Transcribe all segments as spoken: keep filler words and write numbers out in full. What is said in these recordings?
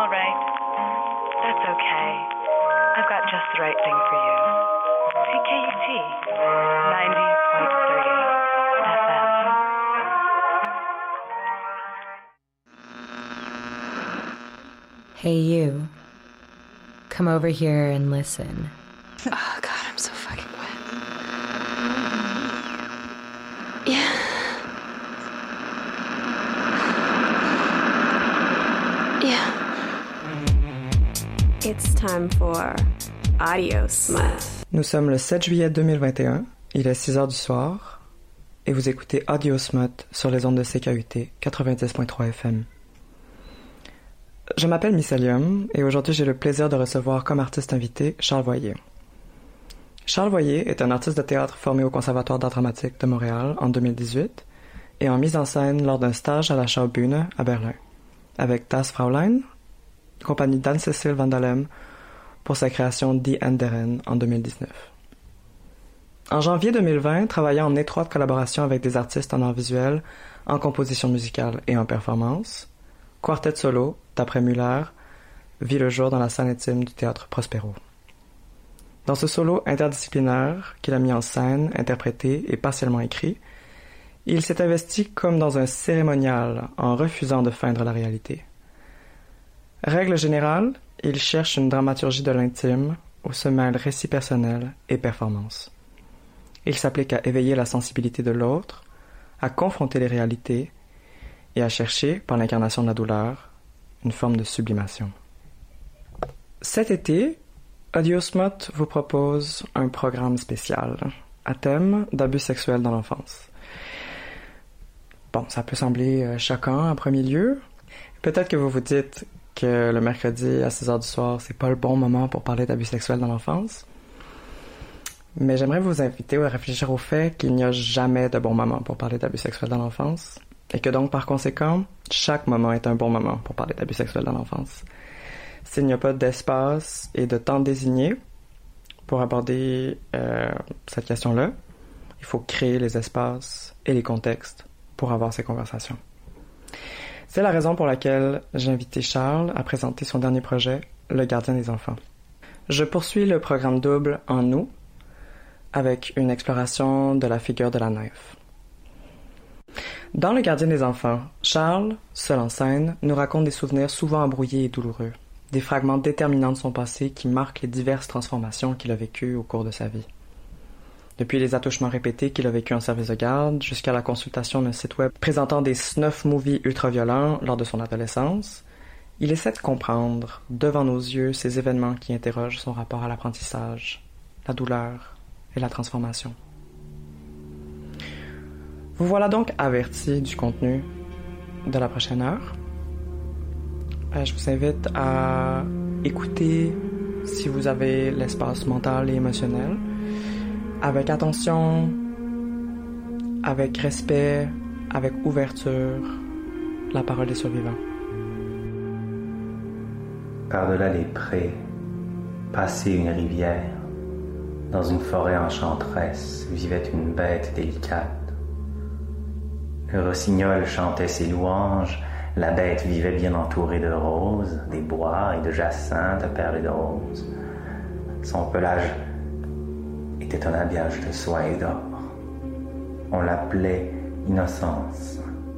right. That's okay. I've got just the right thing for you. C K U T, ninety point three F M. Hey, you. Come over here and listen. Oh, God, I'm so fucking wet. Yeah. Yeah. It's time for Audio Smut. Nous sommes le sept juillet deux mille vingt et un, il est six heures du soir, et vous écoutez Audio Smut sur les ondes de C K U T quatre-vingt-dix point trois F M. Je m'appelle Mycelium, et aujourd'hui j'ai le plaisir de recevoir comme artiste invité Charles Voyer. Charles Voyer est un artiste de théâtre formé au Conservatoire d'art dramatique de Montréal en deux mille dix-huit et en mise en scène lors d'un stage à la Schaubühne à Berlin, avec Das Fräulein, compagnie d'Anne-Cécile Van Dalem, pour sa création Die Anderen en deux mille dix-neuf. En janvier deux mille vingt, travaillant en étroite collaboration avec des artistes en art visuel, en composition musicale et en performance, Quartet Solo, d'après Muller, vit le jour dans la salle intime du théâtre Prospero. Dans ce solo interdisciplinaire qu'il a mis en scène, interprété et partiellement écrit, il s'est investi comme dans un cérémonial en refusant de feindre la réalité. Règle générale, il cherche une dramaturgie de l'intime où se mêlent récit personnel et performance. Il s'applique à éveiller la sensibilité de l'autre, à confronter les réalités et à chercher, par l'incarnation de la douleur, une forme de sublimation. Cet été, Audio Smut vous propose un programme spécial à thème d'abus sexuels dans l'enfance. Bon, ça peut sembler euh, choquant en premier lieu. Peut-être que vous vous dites que le mercredi à six heures du soir, c'est pas le bon moment pour parler d'abus sexuels dans l'enfance. Mais j'aimerais vous inviter à réfléchir au fait qu'il n'y a jamais de bon moment pour parler d'abus sexuels dans l'enfance, et que donc, par conséquent, chaque moment est un bon moment pour parler d'abus sexuels dans l'enfance. S'il n'y a pas d'espace et de temps désigné pour aborder euh, cette question-là, il faut créer les espaces et les contextes pour avoir ces conversations. C'est la raison pour laquelle j'ai invité Charles à présenter son dernier projet, Le Gardien des enfants. Je poursuis le programme double en nous avec une exploration de la figure de la nymphe. Dans Le Gardien des enfants, Charles, seul en scène, nous raconte des souvenirs souvent embrouillés et douloureux, des fragments déterminants de son passé qui marquent les diverses transformations qu'il a vécues au cours de sa vie. Depuis les attouchements répétés qu'il a vécus en service de garde, jusqu'à la consultation d'un site web présentant des snuff movies ultra-violents lors de son adolescence, il essaie de comprendre, devant nos yeux, ces événements qui interrogent son rapport à l'apprentissage, la douleur et la transformation. Vous voilà donc avertis du contenu de la prochaine heure. Euh, je vous invite à écouter, si vous avez l'espace mental et émotionnel, avec attention, avec respect, avec ouverture, la parole des survivants. Par-delà les prés, passer une rivière, dans une forêt enchanteresse, vivait une bête délicate. Le rossignol chantait ses louanges, la bête vivait bien entourée de roses, des bois et de jacinthes perlés de roses. Son pelage était un habillage de soie et d'or. On l'appelait Innocence.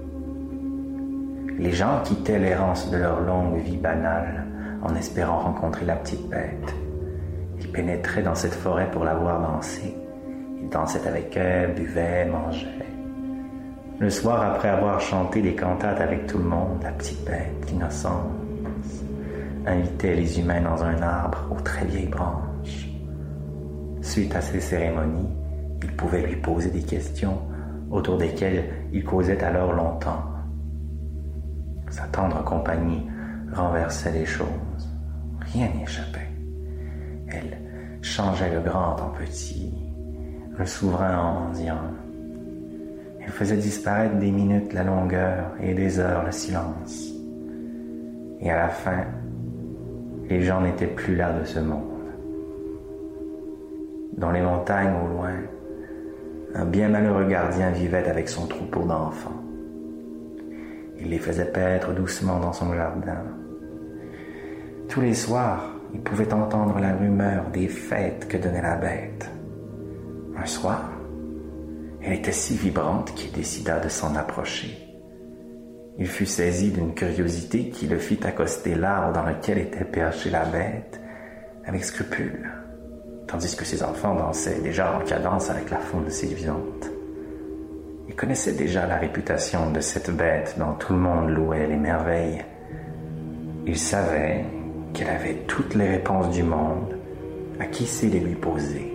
Les gens quittaient l'errance de leur longue vie banale en espérant rencontrer la petite bête. Ils pénétraient dans cette forêt pour la voir danser. Ils dansaient avec elle, buvaient, mangeaient. Le soir, après avoir chanté des cantates avec tout le monde, la petite bête, l'innocence, invitait les humains dans un arbre aux très vieilles branches. Suite à ces cérémonies, ils pouvaient lui poser des questions autour desquelles ils causaient alors longtemps. Sa tendre compagnie renversait les choses. Rien n'y échappait. Elle changeait le grand en petit, le souverain en mendiant. Elle faisait disparaître des minutes la longueur et des heures le silence. Et à la fin, les gens n'étaient plus là de ce monde. Dans les montagnes au loin, un bien malheureux gardien vivait avec son troupeau d'enfants. Il les faisait paître doucement dans son jardin. tous les soirs, il pouvait entendre la rumeur des fêtes que donnait la bête. Un soir, elle était si vibrante qu'il décida de s'en approcher. Il fut saisi d'une curiosité qui le fit accoster l'arbre dans lequel était perchée la bête avec scrupule, tandis que ses enfants dansaient déjà en cadence avec la foule séduisante. Il connaissait déjà la réputation de cette bête dont tout le monde louait les merveilles. Il savait qu'elle avait toutes les réponses du monde à qui sait les lui poser.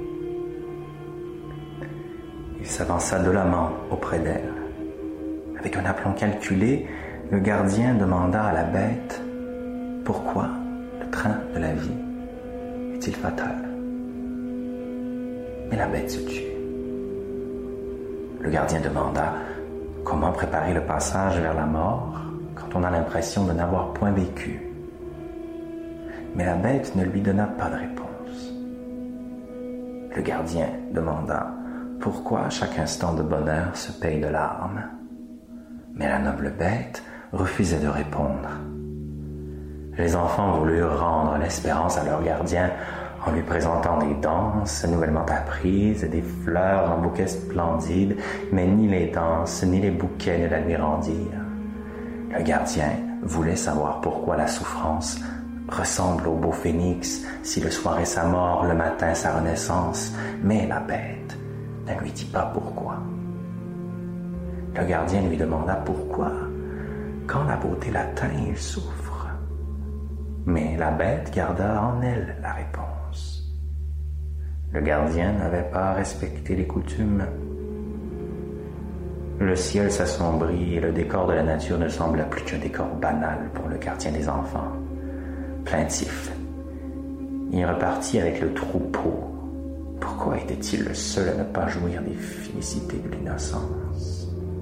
Il s'avança dolomment auprès d'elle. Avec un aplomb calculé, le gardien demanda à la bête « Pourquoi le train de la vie est-il fatal ?» Mais la bête se tut. Le gardien demanda « Comment préparer le passage vers la mort quand on a l'impression de n'avoir point vécu ?» Mais la bête ne lui donna pas de réponse. Le gardien demanda « Pourquoi chaque instant de bonheur se paye de larmes ?» Mais la noble bête refusait de répondre. Les enfants voulurent rendre l'espérance à leur gardien en lui présentant des danses nouvellement apprises et des fleurs en bouquets splendides, mais ni les danses ni les bouquets ne la lui rendirent. Le gardien voulait savoir pourquoi la souffrance ressemble au beau phénix, si le soir est sa mort, le matin sa renaissance, mais la bête ne lui dit pas pourquoi. Le gardien lui demanda pourquoi, quand la beauté l'atteint, il souffre. Mais la bête garda en elle la réponse. Le gardien n'avait pas respecté les coutumes. Le ciel s'assombrit et le décor de la nature ne sembla plus qu'un décor banal pour le gardien des enfants. Plaintif, il repartit avec le troupeau. Pourquoi était-il le seul à ne pas jouir des félicités de l'innocence?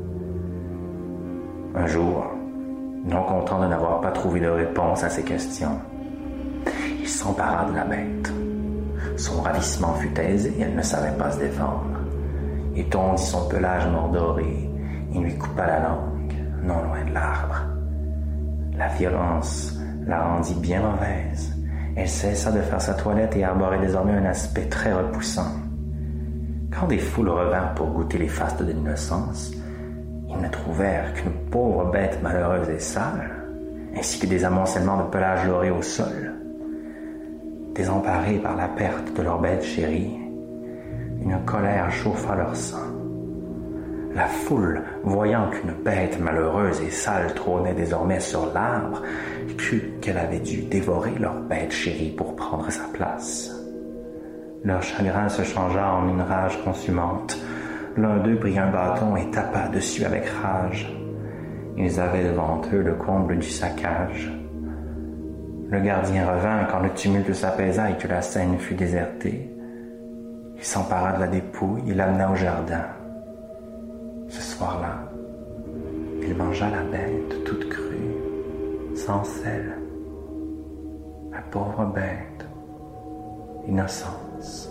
Un jour, non content de n'avoir pas trouvé de réponse à ses questions, il s'empara de la bête. Son ravissement fut aisé, elle ne savait pas se défendre. Il tondit son pelage mordoré, il lui coupa la langue, non loin de l'arbre. La violence la rendit bien mauvaise. Elle cessa de faire sa toilette et arborait désormais un aspect très repoussant. Quand des foules revinrent pour goûter les fastes de l'innocence, ils ne trouvèrent qu'une pauvre bête malheureuse et sale, ainsi que des amoncellements de pelage loré au sol. Désemparés par la perte de leur bête chérie, une colère chauffa leur sang. La foule, voyant qu'une bête malheureuse et sale trônait désormais sur l'arbre, crut qu'elle avait dû dévorer leur bête chérie pour prendre sa place. Leur chagrin se changea en une rage consumante. L'un d'eux prit un bâton et tapa dessus avec rage. Ils avaient devant eux le comble du saccage. Le gardien revint quand le tumulte s'apaisa et que la scène fut désertée. Il s'empara de la dépouille et l'amena au jardin. Ce soir-là, il mangea la bête toute crue, sans sel. La pauvre bête, innocence.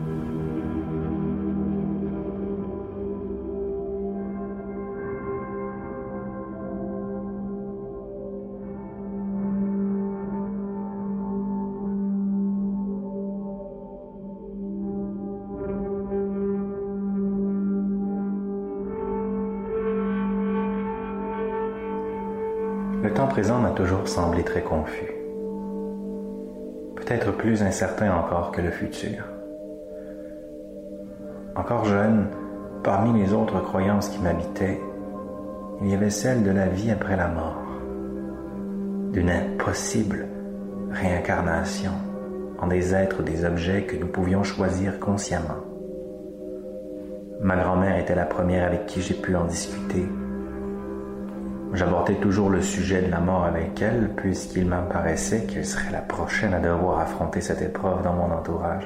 Le temps présent m'a toujours semblé très confus, peut-être plus incertain encore que le futur. Encore jeune, parmi les autres croyances qui m'habitaient, il y avait celle de la vie après la mort, d'une impossible réincarnation en des êtres ou des objets que nous pouvions choisir consciemment. Ma grand-mère était la première avec qui j'ai pu en discuter. J'abordais toujours le sujet de la mort avec elle, puisqu'il m'apparaissait qu'elle serait la prochaine à devoir affronter cette épreuve dans mon entourage.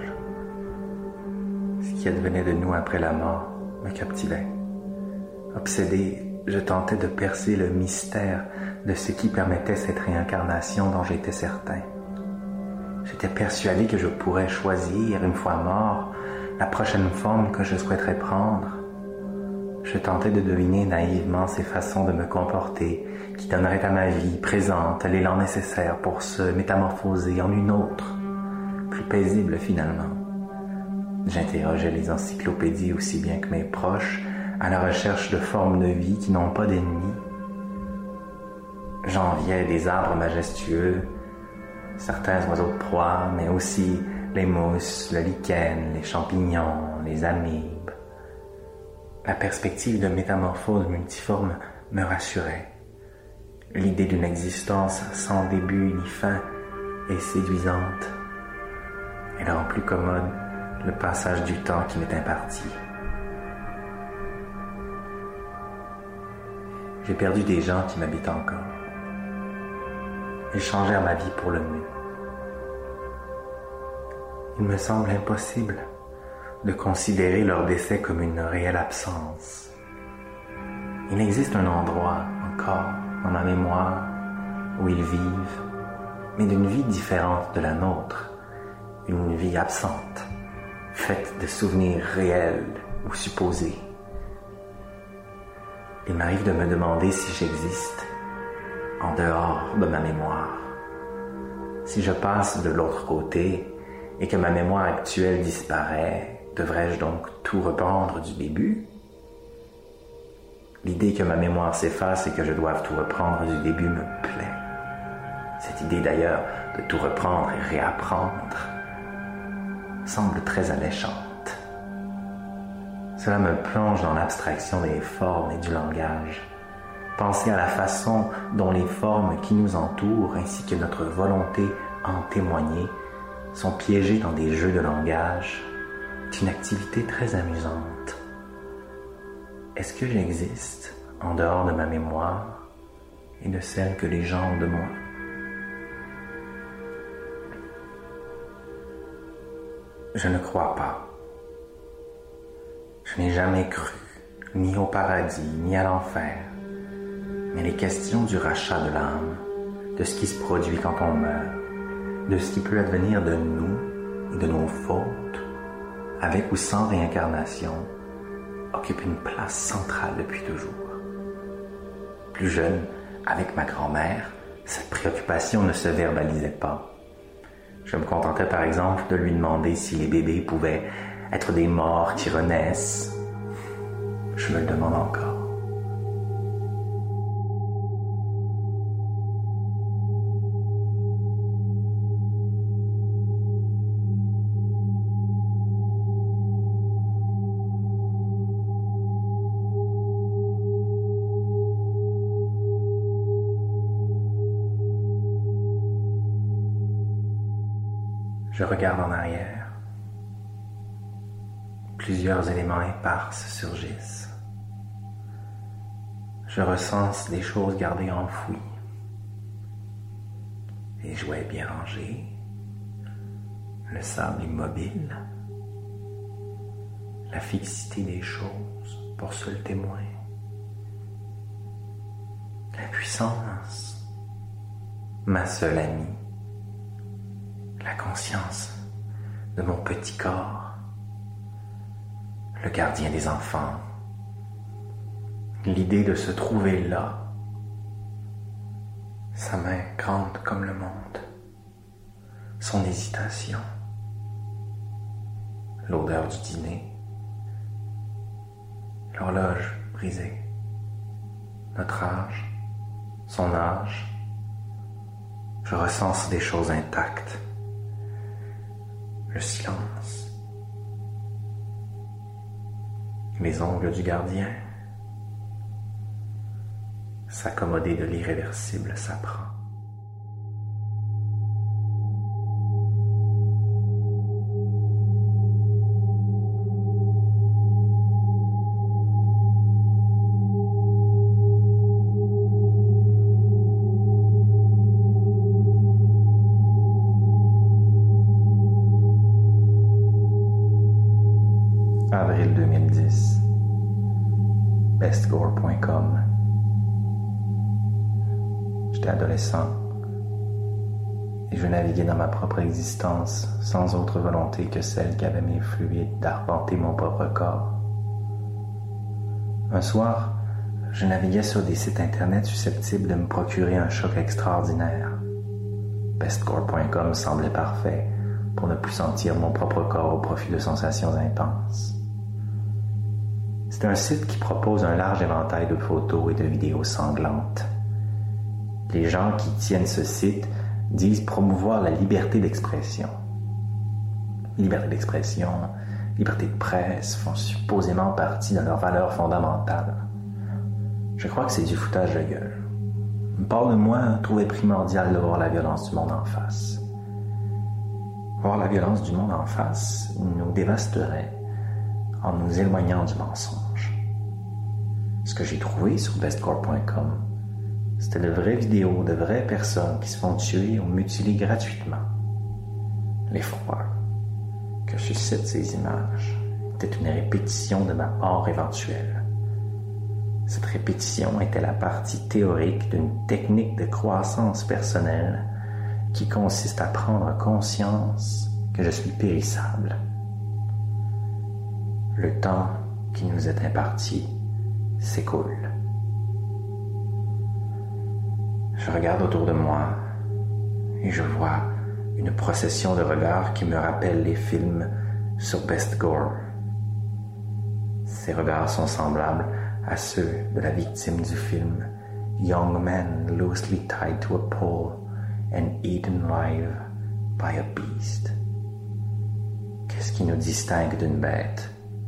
Ce qui advenait de nous après la mort me captivait. Obsédé, je tentais de percer le mystère de ce qui permettait cette réincarnation dont j'étais certain. J'étais persuadé que je pourrais choisir, une fois mort, la prochaine forme que je souhaiterais prendre. Je tentais de deviner naïvement ces façons de me comporter qui donneraient à ma vie présente l'élan nécessaire pour se métamorphoser en une autre, plus paisible finalement. J'interrogeais les encyclopédies aussi bien que mes proches à la recherche de formes de vie qui n'ont pas d'ennemis. J'enviais les arbres majestueux, certains oiseaux de proie, mais aussi les mousses, le lichen, les champignons, les amibes. La perspective de métamorphose multiforme me rassurait. L'idée d'une existence sans début ni fin est séduisante. Elle rend plus commode le passage du temps qui m'est imparti. J'ai perdu des gens qui m'habitent encore. Ils changèrent ma vie pour le mieux. Il me semble impossible de considérer leur décès comme une réelle absence. Il existe un endroit encore dans ma mémoire où ils vivent, mais d'une vie différente de la nôtre, une vie absente, faite de souvenirs réels ou supposés. Il m'arrive de me demander si j'existe en dehors de ma mémoire. Si je passe de l'autre côté et que ma mémoire actuelle disparaît, devrais-je donc tout reprendre du début? L'idée que ma mémoire s'efface et que je doive tout reprendre du début me plaît. Cette idée d'ailleurs de tout reprendre et réapprendre semble très alléchante. Cela me plonge dans l'abstraction des formes et du langage. Penser à la façon dont les formes qui nous entourent ainsi que notre volonté à en témoigner sont piégées dans des jeux de langage est une activité très amusante. Est-ce que j'existe en dehors de ma mémoire et de celle que les gens ont de moi? Je ne crois pas. Je n'ai jamais cru, ni au paradis, ni à l'enfer, mais les questions du rachat de l'âme, de ce qui se produit quand on meurt, de ce qui peut advenir de nous et de nos fautes, avec ou sans réincarnation, occupent une place centrale depuis toujours. Plus jeune, avec ma grand-mère, cette préoccupation ne se verbalisait pas. Je me contentais par exemple de lui demander si les bébés pouvaient être des morts qui renaissent. Je me le demande encore. Je regarde en arrière. Plusieurs éléments épars surgissent. Je recense les choses gardées enfouies. Les jouets bien rangés, le sable immobile, la fixité des choses pour seul témoin, la puissance, ma seule amie, la conscience de mon petit corps, le gardien des enfants, l'idée de se trouver là, sa main grande comme le monde, son hésitation, l'odeur du dîner, l'horloge brisée, notre âge, son âge. Je recense des choses intactes. Le silence, les ongles du gardien, s'accommoder de l'irréversible s'apprend. Avril deux mille dix, bestgore point com. J'étais adolescent et je naviguais dans ma propre existence sans autre volonté que celle qu'avaient mes fluides d'arpenter mon propre corps. Un soir, je naviguais sur des sites internet susceptibles de me procurer un choc extraordinaire. Bestcore point com semblait parfait pour ne plus sentir mon propre corps au profit de sensations intenses. C'est un site qui propose un large éventail de photos et de vidéos sanglantes. Les gens qui tiennent ce site disent promouvoir la liberté d'expression. Liberté d'expression, liberté de presse font supposément partie de leurs valeurs fondamentales. Je crois que c'est du foutage de gueule. Une part de moi trouvait primordial de voir la violence du monde en face. Voir la violence du monde en face nous dévasterait en nous éloignant du mensonge. Ce que j'ai trouvé sur bestcore point com, c'était de vraies vidéos de vraies personnes qui se font tuer ou mutiler gratuitement. L'effroi que suscitent ces images était une répétition de ma mort éventuelle. Cette répétition était la partie théorique d'une technique de croissance personnelle qui consiste à prendre conscience que je suis périssable. Le temps qui nous est imparti s'écoule. Je regarde autour de moi et je vois une procession de regards qui me rappelle les films sur Bestcore. Ces regards sont semblables à ceux de la victime du film Young Man Loosely Tied to a Pole and Eaten Alive by a Beast. Qu'est-ce qui nous distingue d'une bête?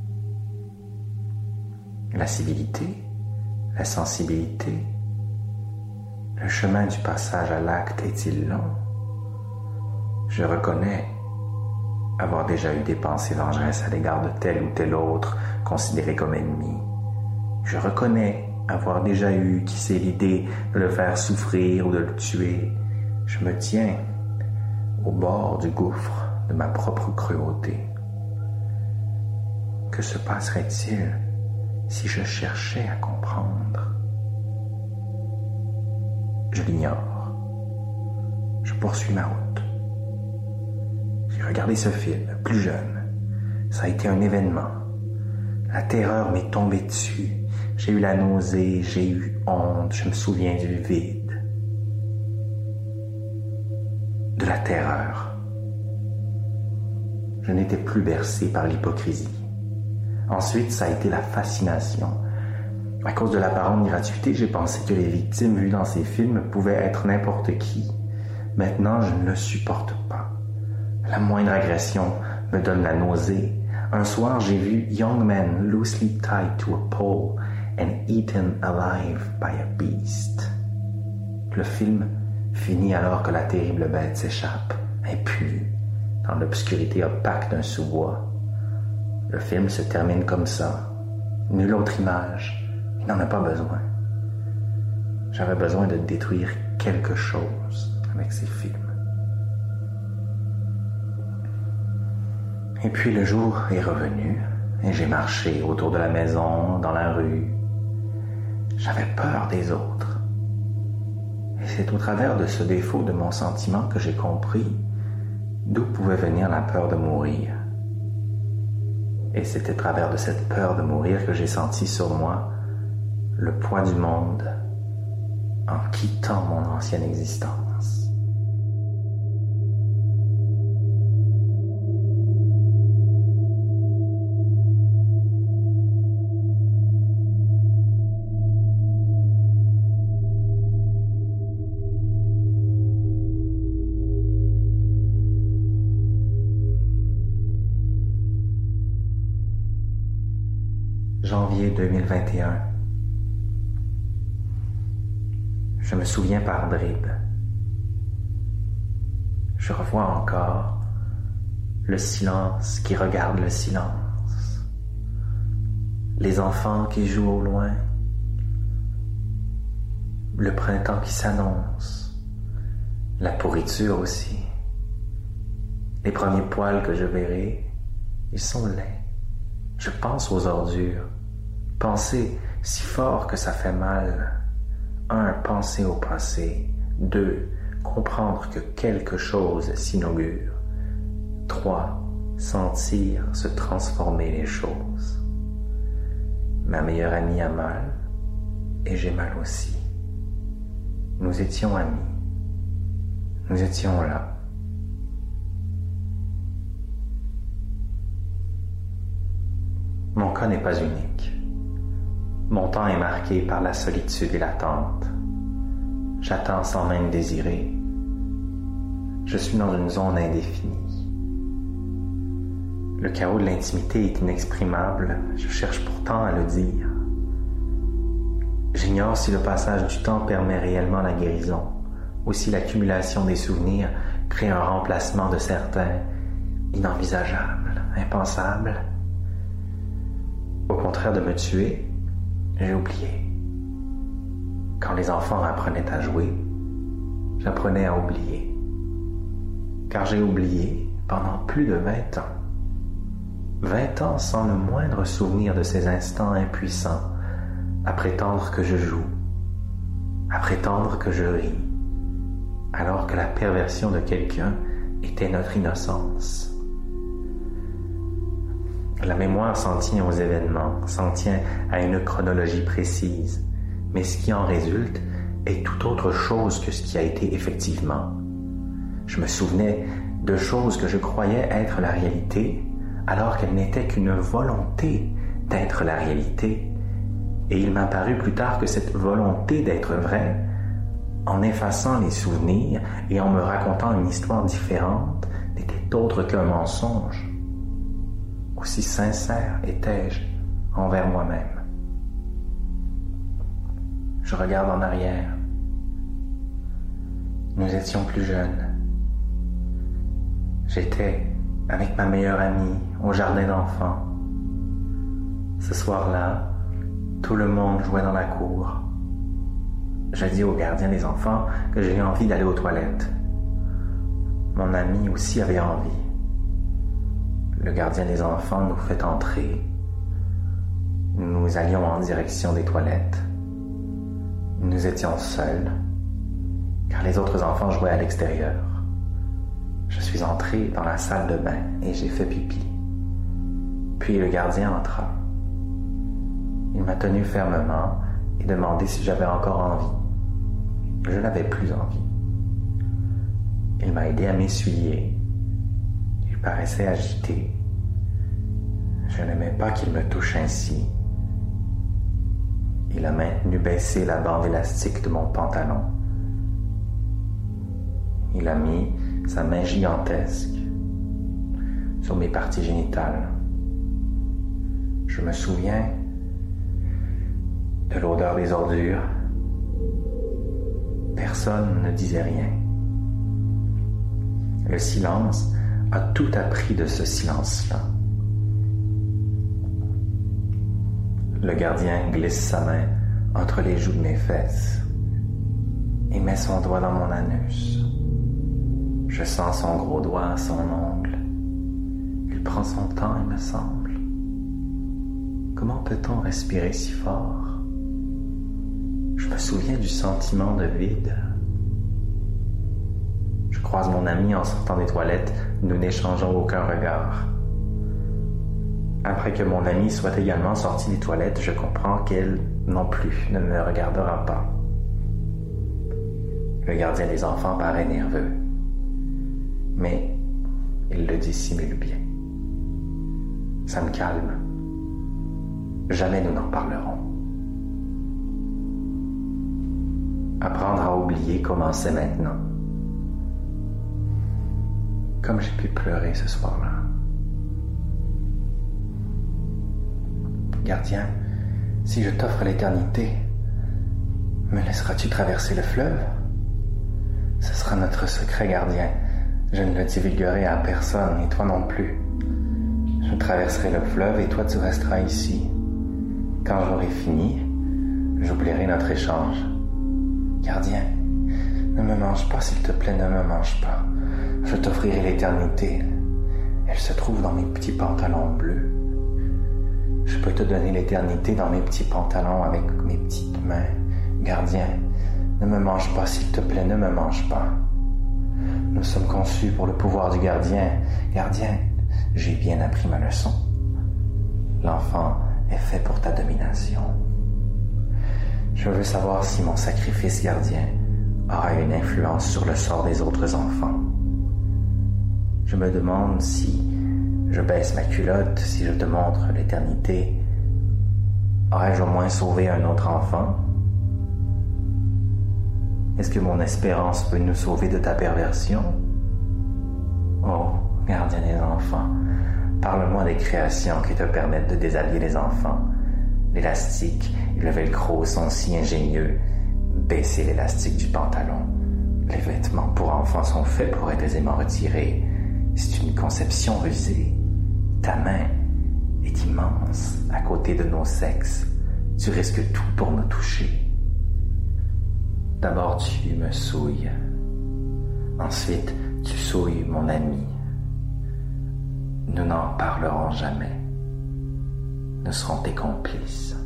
La civilité? La sensibilité? Le chemin du passage à l'acte est-il long? Je reconnais avoir déjà eu des pensées vengeresses à l'égard de tel ou tel autre considéré comme ennemi. Je reconnais avoir déjà eu, qui sait, l'idée de le faire souffrir ou de le tuer. Je me tiens au bord du gouffre de ma propre cruauté. Que se passerait-il si je cherchais à comprendre? Je l'ignore. Je poursuis ma route. J'ai regardé ce film, plus jeune. Ça a été un événement. La terreur m'est tombée dessus. J'ai eu la nausée, j'ai eu honte, je me souviens du vide. De la terreur. Je n'étais plus bercé par l'hypocrisie. Ensuite, ça a été la fascination. À cause de l'apparente gratuité, j'ai pensé que les victimes vues dans ces films pouvaient être n'importe qui. Maintenant, je ne le supporte pas. La moindre agression me donne la nausée. Un soir, j'ai vu Young Man Loosely Tied to a Pole and Eaten Alive by a Beast. Le film finit alors que la terrible bête s'échappe, impunie, dans l'obscurité opaque d'un sous-bois. Le film se termine comme ça. Nulle autre image. Il n'en a pas besoin. J'avais besoin de détruire quelque chose avec ces films. Et puis le jour est revenu et j'ai marché autour de la maison, dans la rue. J'avais peur des autres. Et c'est au travers de ce défaut de mon sentiment que j'ai compris d'où pouvait venir la peur de mourir. Et c'est à travers de cette peur de mourir que j'ai senti sur moi le poids du monde en quittant mon ancienne existence. Janvier deux mille vingt et un. Je me souviens par bribes. Je revois encore le silence qui regarde le silence, les enfants qui jouent au loin, le printemps qui s'annonce, la pourriture aussi. Les premiers poils que je verrai, ils sont laids. Je pense aux ordures. Penser si fort que ça fait mal. Un, penser au passé. Deux, comprendre que quelque chose s'inaugure. Trois, sentir se transformer les choses. Ma meilleure amie a mal, et j'ai mal aussi. Nous étions amis. Nous étions là. Mon cas n'est pas unique. Mon temps est marqué par la solitude et l'attente. J'attends sans même désirer. Je suis dans une zone indéfinie. Le chaos de l'intimité est inexprimable. Je cherche pourtant à le dire. J'ignore si le passage du temps permet réellement la guérison, ou si l'accumulation des souvenirs crée un remplacement de certains inenvisageables, impensables. Au contraire de me tuer, j'ai oublié. Quand les enfants apprenaient à jouer, j'apprenais à oublier. Car j'ai oublié pendant plus de vingt ans. Vingt ans sans le moindre souvenir de ces instants impuissants, à prétendre que je joue, à prétendre que je ris, alors que la perversion de quelqu'un était notre innocence. La mémoire s'en tient aux événements, s'en tient à une chronologie précise, mais ce qui en résulte est tout autre chose que ce qui a été effectivement. Je me souvenais de choses que je croyais être la réalité, alors qu'elles n'étaient qu'une volonté d'être la réalité. Et il m'a paru plus tard que cette volonté d'être vraie, en effaçant les souvenirs et en me racontant une histoire différente, n'était autre qu'un mensonge. Aussi sincère étais-je envers moi-même. Je regarde en arrière. Nous étions plus jeunes. J'étais avec ma meilleure amie au jardin d'enfants. Ce soir-là, tout le monde jouait dans la cour. Je dis au gardien des enfants que j'ai envie d'aller aux toilettes. Mon ami aussi avait envie. Le gardien des enfants nous fait entrer. Nous allions en direction des toilettes. Nous étions seuls, car les autres enfants jouaient à l'extérieur. Je suis entré dans la salle de bain et j'ai fait pipi. Puis le gardien entra. Il m'a tenu fermement et demandé si j'avais encore envie. Je n'avais plus envie. Il m'a aidé à m'essuyer. Il paraissait agité. Je n'aimais pas qu'il me touche ainsi. Il a maintenu baissée la bande élastique de mon pantalon. Il a mis sa main gigantesque sur mes parties génitales. Je me souviens de l'odeur des ordures. Personne ne disait rien. Le silence a tout appris de ce silence-là. Le gardien glisse sa main entre les joues de mes fesses et met son doigt dans mon anus. Je sens son gros doigt à son ongle. Il prend son temps, il me semble. Comment peut-on respirer si fort? Je me souviens du sentiment de vide. Je croise mon amie en sortant des toilettes, nous n'échangeons aucun regard. Après que mon amie soit également sortie des toilettes, je comprends qu'elle, non plus, ne me regardera pas. Le gardien des enfants paraît nerveux, mais il le dissimule bien. Ça me calme. Jamais nous n'en parlerons. Apprendre à oublier commençait maintenant. Comme j'ai pu pleurer ce soir-là. Gardien, si je t'offre l'éternité, me laisseras-tu traverser le fleuve? Ce sera notre secret, gardien. Je ne le divulguerai à personne, et toi non plus. Je traverserai le fleuve et toi tu resteras ici. Quand j'aurai fini, j'oublierai notre échange. Gardien, ne me mange pas, s'il te plaît, ne me mange pas. Je t'offrirai l'éternité. Elle se trouve dans mes petits pantalons bleus. Je peux te donner l'éternité dans mes petits pantalons avec mes petites mains. Gardien, ne me mange pas, s'il te plaît, ne me mange pas. Nous sommes conçus pour le pouvoir du gardien. Gardien, j'ai bien appris ma leçon. L'enfant est fait pour ta domination. Je veux savoir si mon sacrifice gardien aura une influence sur le sort des autres enfants. Je me demande si je baisse ma culotte, si je te montre l'éternité, aurais-je au moins sauvé un autre enfant? Est-ce que mon espérance peut nous sauver de ta perversion? Oh, gardien des enfants, parle-moi des créations qui te permettent de déshabiller les enfants. L'élastique et le velcro sont si ingénieux. Baisser l'élastique du pantalon. Les vêtements pour enfants sont faits pour être aisément retirés. C'est une conception rusée. Ta main est immense à côté de nos sexes. Tu risques tout pour me toucher. D'abord tu me souilles. Ensuite tu souilles mon ami. Nous n'en parlerons jamais. Nous serons tes complices.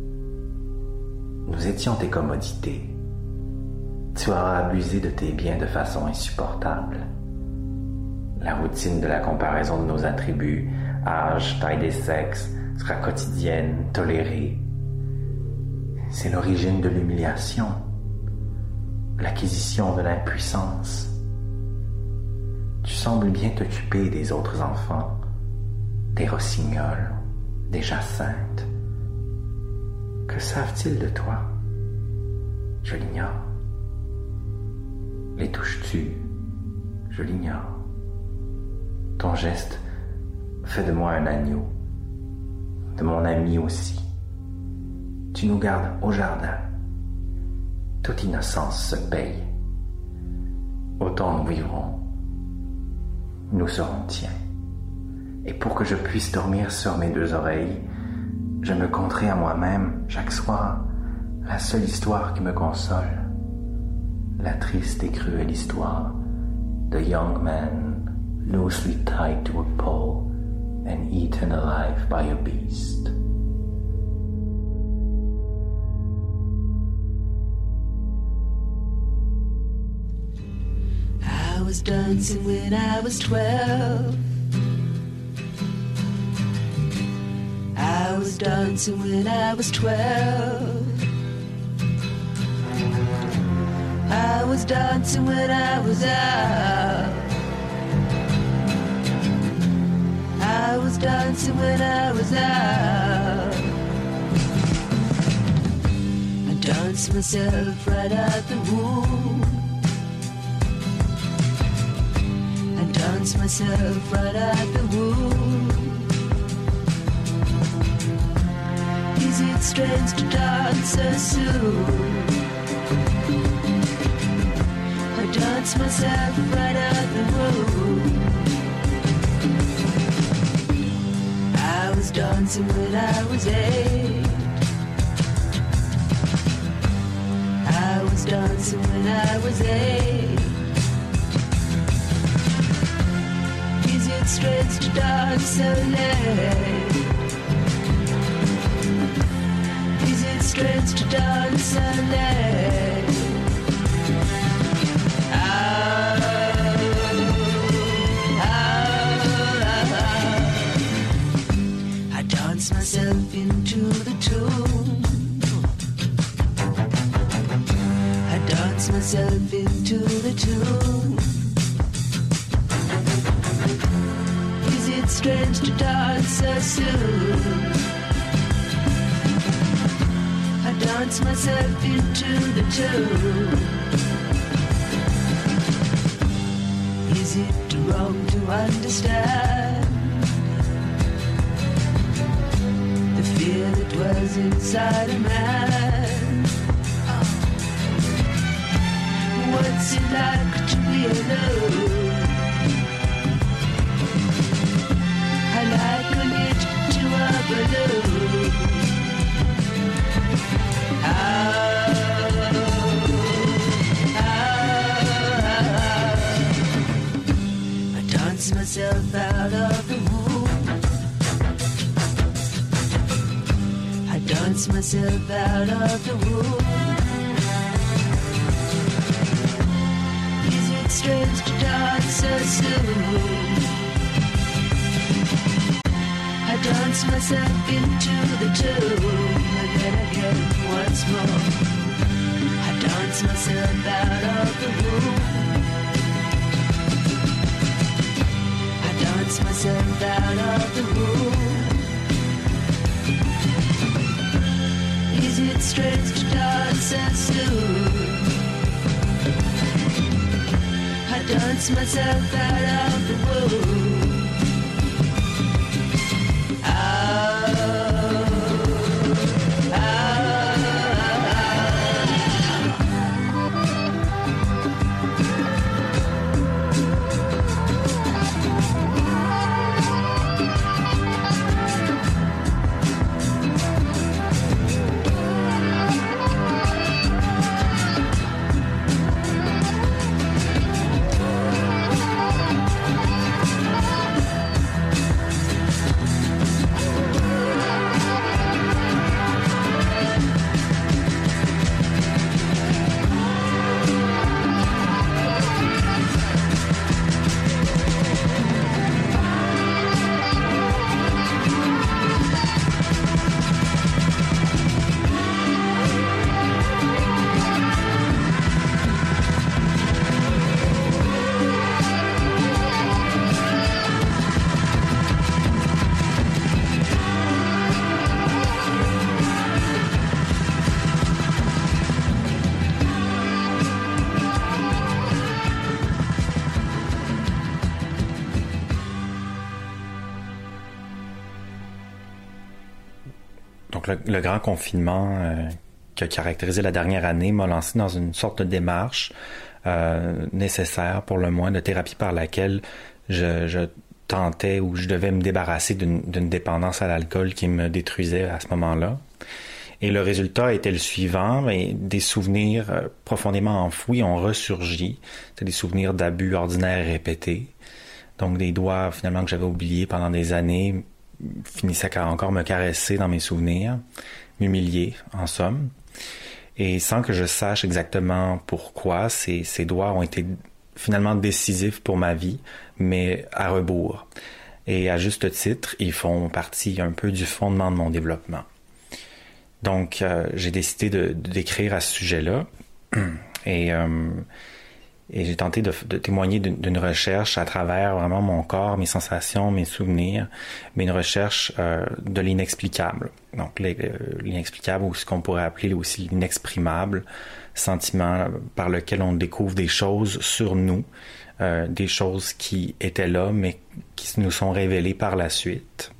Nous étions tes commodités. Tu auras abusé de tes biens de façon insupportable. La routine de la comparaison de nos attributs, âge, taille des sexes, sera quotidienne, tolérée. C'est l'origine de l'humiliation, l'acquisition de l'impuissance. Tu sembles bien t'occuper des autres enfants, des rossignols, des jacinthes. Que savent-ils de toi? Je l'ignore. Les touches-tu? Je l'ignore. Ton geste fait de moi un agneau, de mon ami aussi. Tu nous gardes au jardin. Toute innocence se paye. Autant nous vivrons, nous serons tiens. Et pour que je puisse dormir sur mes deux oreilles, je me conterai à moi-même chaque soir la seule histoire qui me console, la triste et cruelle histoire de young man loosely tied to a pole and eaten alive by a beast. I was dancing when I was twelve. I was dancing when I was twelve. I was dancing when I was out. I was dancing when I was out. I danced myself right out the womb. I danced myself right out the womb. Is it strange to dance so soon? I danced myself right out the womb. I was dancing when I was eight. I was dancing when I was eight. Is it strange to dance so late? Is it strange to dance so late? Myself into the tune. I dance myself into the tune. Is it strange to dance so soon? I dance myself into the tune. Is it wrong to understand the fear that was inside a man? What's it like to be alone? I liken it to a balloon. Ah, ah, ah. I dance myself out of the womb. I dance myself out of the womb. Is it strange to dance so soon? I dance myself into the tomb, and then again once more. I dance myself out of the room. I dance myself out of the room. Is it strange to dance as soon? I dance myself out of the room. Le, le grand confinement euh, qui a caractérisé la dernière année m'a lancé dans une sorte de démarche euh, nécessaire, pour le moins, de thérapie par laquelle je, je tentais ou je devais me débarrasser d'une, d'une dépendance à l'alcool qui me détruisait à ce moment-là. Et le résultat était le suivant, mais des souvenirs euh, profondément enfouis ont ressurgi. C'était des souvenirs d'abus ordinaires répétés. Donc des doigts finalement que j'avais oubliés pendant des années finissait à encore me caresser dans mes souvenirs, m'humilier, en somme. Et sans que je sache exactement pourquoi, ces, ces doigts ont été finalement décisifs pour ma vie, mais à rebours. Et à juste titre, ils font partie un peu du fondement de mon développement. Donc, euh, j'ai décidé de, de, d'écrire à ce sujet-là. Et... Euh, Et j'ai tenté de, de témoigner d'une, d'une recherche à travers vraiment mon corps, mes sensations, mes souvenirs, mais une recherche euh, de l'inexplicable. Donc les, euh, l'inexplicable, ou ce qu'on pourrait appeler aussi l'inexprimable, sentiment par lequel on découvre des choses sur nous, euh, des choses qui étaient là, mais qui nous sont révélées par la suite.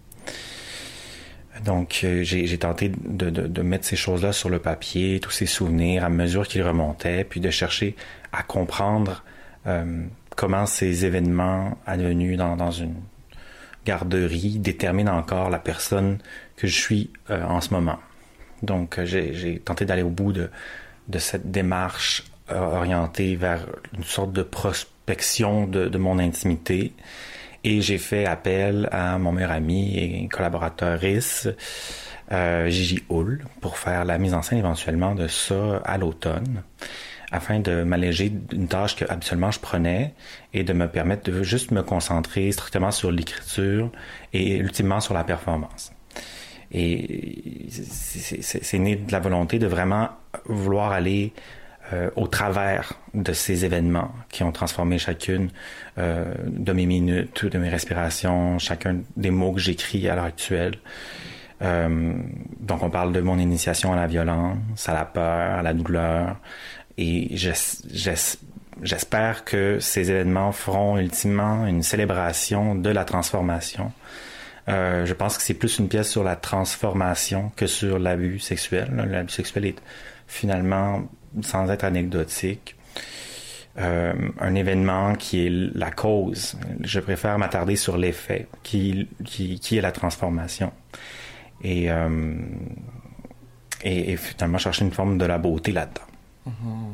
Donc, euh, j'ai, j'ai tenté de, de, de mettre ces choses-là sur le papier, tous ces souvenirs, à mesure qu'ils remontaient, puis de chercher à comprendre euh, comment ces événements advenus dans, dans une garderie déterminent encore la personne que je suis euh, en ce moment. Donc, j'ai, j'ai tenté d'aller au bout de, de cette démarche euh, orientée vers une sorte de prospection de, de mon intimité. Et j'ai fait appel à mon meilleur ami et collaborateur euh, Gigi Hull, pour faire la mise en scène éventuellement de ça à l'automne, afin de m'alléger d'une tâche que habituellement je prenais et de me permettre de juste me concentrer strictement sur l'écriture et ultimement sur la performance. Et c'est, c'est, c'est né de la volonté de vraiment vouloir aller Euh, au travers de ces événements qui ont transformé chacune euh, de mes minutes, de mes respirations, chacun des mots que j'écris à l'heure actuelle. Euh, donc on parle de mon initiation à la violence, à la peur, à la douleur, et j'es, j'es, j'espère que ces événements feront ultimement une célébration de la transformation. Euh, je pense que c'est plus une pièce sur la transformation que sur l'abus sexuel. L'abus sexuel est finalement, sans être anecdotique, euh, un événement qui est la cause. Je préfère m'attarder sur l'effet, qui, qui, qui est la transformation. Et, euh, et, et finalement chercher une forme de la beauté là-dedans. Mm-hmm.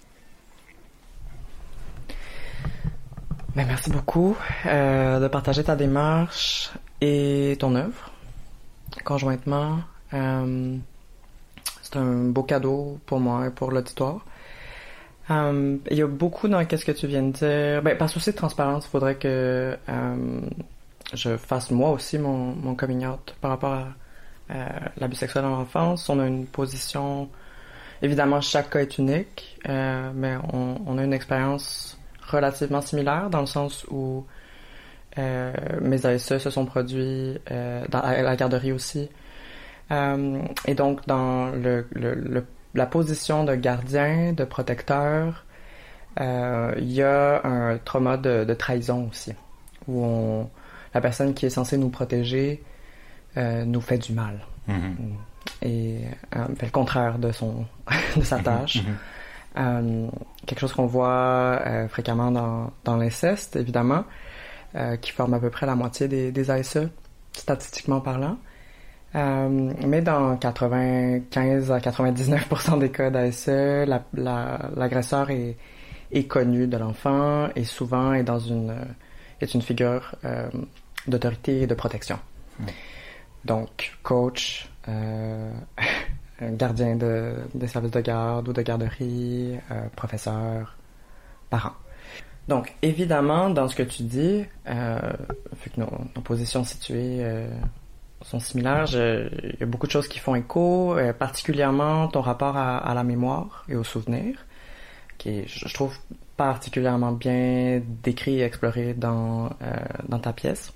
Ben, merci beaucoup euh, de partager ta démarche et ton œuvre conjointement. Euh, c'est un beau cadeau pour moi et pour l'auditoire. Um, il y a beaucoup dans qu'est-ce que tu viens de dire. Ben, par souci de transparence, il faudrait que euh, je fasse moi aussi mon, mon coming out par rapport à euh, l'abus sexuel dans l'enfance. On a une position... Évidemment, chaque cas est unique, euh, mais on, on a une expérience relativement similaire dans le sens où euh, mes A S E se sont produits euh, dans, à la garderie aussi. Euh, et donc, dans le, le, le, la position de gardien, de protecteur, euh, il y a un trauma de, de trahison aussi, où on, la personne qui est censée nous protéger euh, nous fait du mal. Mm-hmm. Et euh, fait le contraire de son de sa tâche. Mm-hmm. Euh, quelque chose qu'on voit euh, fréquemment dans, dans l'inceste, évidemment, euh, qui forme à peu près la moitié des, des A S E, statistiquement parlant. Euh, mais dans quatre-vingt-quinze à quatre-vingt-dix-neuf pour cent des cas d'A S E, la, la, l'agresseur est, est connu de l'enfant et souvent est dans une est une figure euh, d'autorité et de protection. Mm. Donc, coach, euh, gardien de, des services de garde ou de garderie, euh, professeur, parent. Donc, évidemment, dans ce que tu dis, euh, vu que nos, nos positions situées euh, sont similaires, je, il y a beaucoup de choses qui font écho, euh, particulièrement ton rapport à, à la mémoire et aux souvenirs, qui est, je, je trouve, particulièrement bien décrit et exploré dans, euh, dans ta pièce.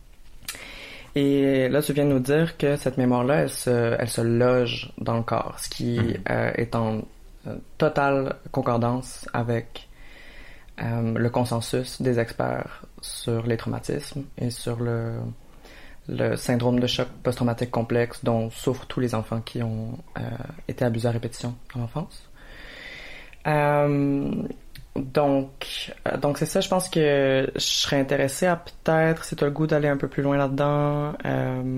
Et là, tu viens de nous dire que cette mémoire-là, elle se, elle se loge dans le corps, ce qui mmh. euh, est en euh, totale concordance avec euh, le consensus des experts sur les traumatismes et sur le, le syndrome de choc post-traumatique complexe dont souffrent tous les enfants qui ont euh, été abusés à répétition dans l'enfance. Euh, Donc, euh, donc c'est ça, je pense que je serais intéressée à peut-être, si tu as le goût d'aller un peu plus loin là-dedans, euh,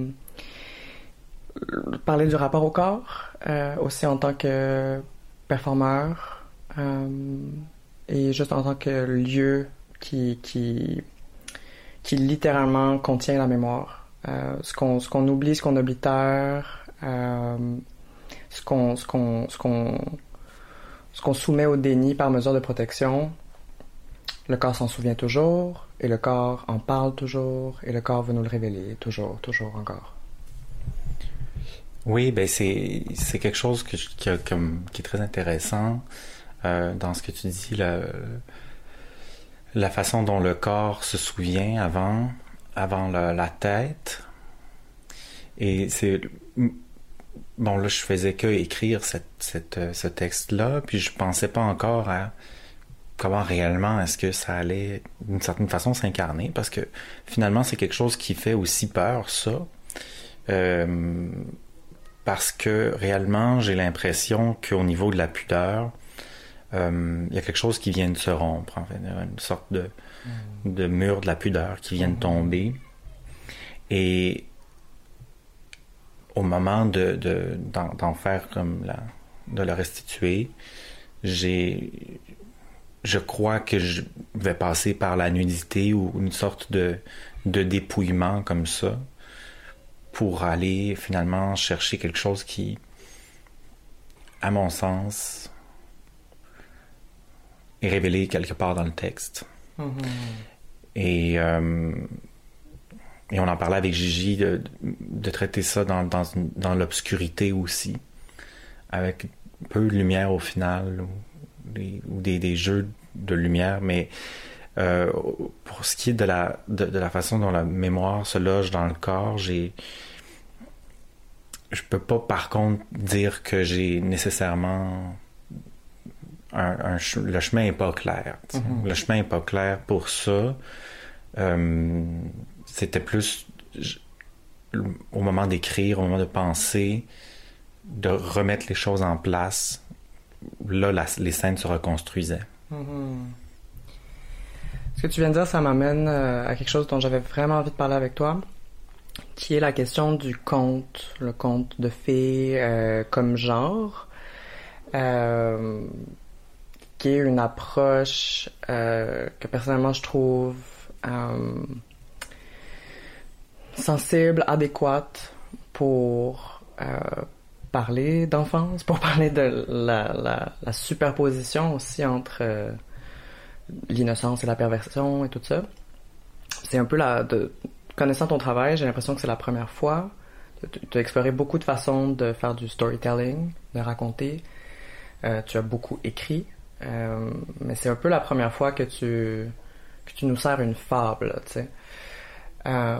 parler du rapport au corps, euh, aussi en tant que performeur, euh, et juste en tant que lieu qui, qui, qui littéralement contient la mémoire. Euh, ce qu'on, ce qu'on oublie, ce qu'on oblitère, euh, ce qu'on, ce qu'on, ce qu'on Ce qu'on soumet au déni par mesure de protection, le corps s'en souvient toujours, et le corps en parle toujours, et le corps veut nous le révéler toujours, toujours encore. Oui, ben c'est c'est quelque chose que je, qui, a, comme, qui est très intéressant euh, dans ce que tu dis, la, la façon dont le corps se souvient avant, avant la, la tête. Et c'est... Bon, là, je faisais que écrire cette, cette, ce texte-là, puis je pensais pas encore à comment réellement est-ce que ça allait, d'une certaine façon, s'incarner, parce que finalement, c'est quelque chose qui fait aussi peur, ça, euh, parce que réellement, j'ai l'impression qu'au niveau de la pudeur, euh, il y a quelque chose qui vient de se rompre, en fait, une sorte de, mmh. de mur de la pudeur qui vient de tomber, et au moment de, de d'en, d'en faire comme la, de la restituer, j'ai, je crois que je vais passer par la nudité ou une sorte de, de dépouillement comme ça pour aller finalement chercher quelque chose qui, à mon sens, est révélé quelque part dans le texte. Mm-hmm. Et euh, Et on en parlait avec Gigi de, de traiter ça dans, dans, dans l'obscurité aussi, avec peu de lumière au final, ou des, ou des, des jeux de lumière, mais euh, pour ce qui est de la, de, de la façon dont la mémoire se loge dans le corps, j'ai... Je peux pas par contre dire que j'ai nécessairement... Un, un, le chemin est pas clair. Mm-hmm. Le chemin est pas clair pour ça. Euh, C'était plus, au moment d'écrire, au moment de penser, de remettre les choses en place. Là, la, les scènes se reconstruisaient. Mm-hmm. Ce que tu viens de dire, ça m'amène à quelque chose dont j'avais vraiment envie de parler avec toi, qui est la question du conte, le conte de fées euh, comme genre, euh, qui est une approche euh, que personnellement je trouve... Euh, sensible, adéquate pour euh, parler d'enfance, pour parler de la, la, la superposition aussi entre euh, l'innocence et la perversion et tout ça. C'est un peu la, de, connaissant ton travail, j'ai l'impression que c'est la première fois. Tu as exploré beaucoup de façons de faire du storytelling, de raconter. Euh, tu as beaucoup écrit, euh, mais c'est un peu la première fois que tu, que tu nous sers une fable, tu sais. Euh,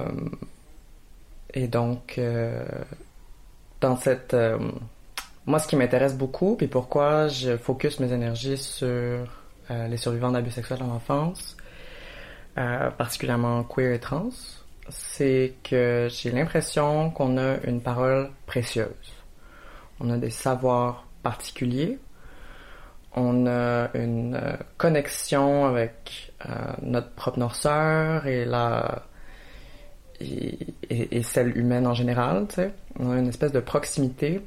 et donc, euh, dans cette... Euh, moi, ce qui m'intéresse beaucoup, puis pourquoi je focus mes énergies sur euh, les survivants d'abus sexuels en enfance, euh, particulièrement queer et trans, c'est que j'ai l'impression qu'on a une parole précieuse. On a des savoirs particuliers. On a une euh, connexion avec euh, notre propre noirceur et la et, et, et celle humaine en général, tu sais. On a une espèce de proximité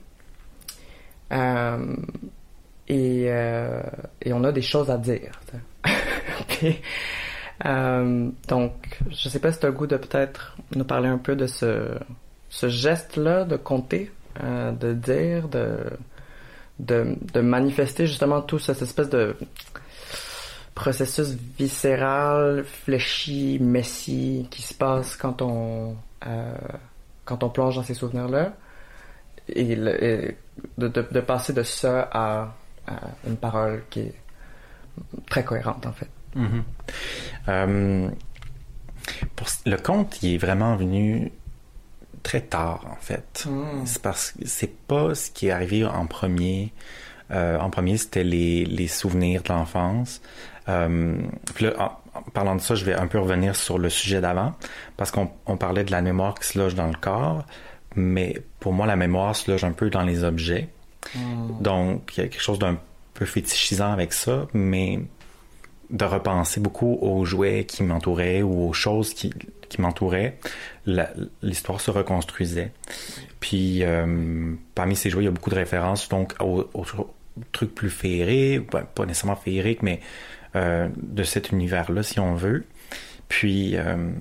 euh, et euh, et on a des choses à dire. Puis, euh, donc, je sais pas si tu as le goût de peut-être nous parler un peu de ce ce geste-là de compter, euh, de dire, de De, de manifester justement tout cette espèce de processus viscéral, fléchi, messy qui se passe quand on euh, quand on plonge dans ces souvenirs-là et, le, et de, de, de passer de ça à, à une parole qui est très cohérente en fait. Mm-hmm. Euh, pour le conte, il est vraiment venu très tard, en fait. Mm. C'est parce que c'est pas ce qui est arrivé en premier. Euh, en premier, c'était les, les souvenirs de l'enfance. Euh, puis là, en, en parlant de ça, je vais un peu revenir sur le sujet d'avant, parce qu'on on parlait de la mémoire qui se loge dans le corps, mais pour moi, la mémoire se loge un peu dans les objets. Mm. Donc, il y a quelque chose d'un peu fétichisant avec ça, mais de repenser beaucoup aux jouets qui m'entouraient ou aux choses qui, qui m'entouraient, la, l'histoire se reconstruisait. Puis, euh, parmi ces jouets, il y a beaucoup de références donc aux, aux trucs plus féeriques, ben, pas nécessairement féeriques, mais euh, de cet univers-là, si on veut. Puis, euh,